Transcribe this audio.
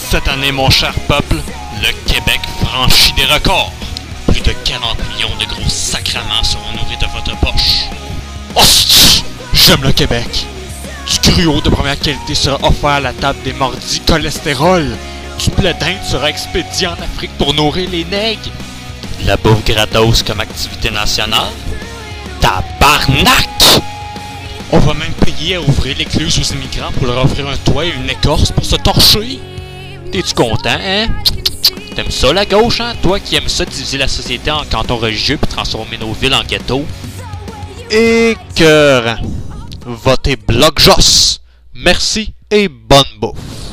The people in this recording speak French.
Cette année, mon cher peuple, le Québec franchit des records. Plus de 40 millions de gros sacraments seront nourris de votre poche. Hostie! J'aime le Québec. Du gruau de première qualité sera offert à la table des mordis cholestérol. Du blé d'Inde sera expédié en Afrique pour nourrir les nègres. La bouffe gratos comme activité nationale? Tabarnak! On va même payer à ouvrir l'écluse aux immigrants pour leur offrir un toit et une écorce pour se torcher. T'es-tu content, hein? T'aimes ça la gauche, hein? Toi qui aimes ça diviser la société en cantons religieux puis transformer nos villes en ghettos? Écœurant. Votez Bloc Joss. Merci et bonne bouffe.